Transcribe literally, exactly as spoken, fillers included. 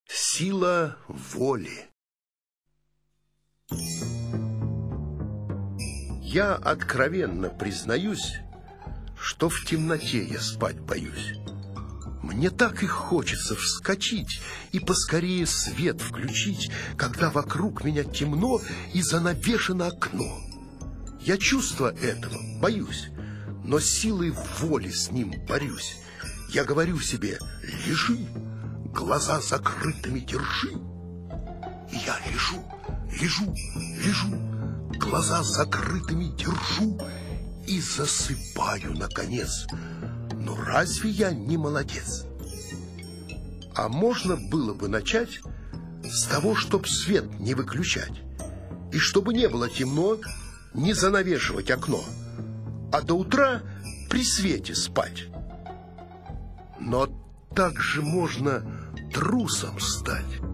Сила воли. Я откровенно признаюсь, что в темноте я спать боюсь. Мне так и хочется вскочить и поскорее свет включить, когда вокруг меня темно и занавешено окно. Я чувства этого боюсь, но силой воли с ним борюсь. Я говорю себе: лежи, глаза закрытыми держи. И я лежу, лежу, лежу, глаза закрытыми держу и засыпаю, наконец. Но разве я не молодец? А можно было бы начать с того, чтоб свет не выключать, и чтобы не было темно, не занавешивать окно, а до утра при свете спать. Но так же можно трусом стать.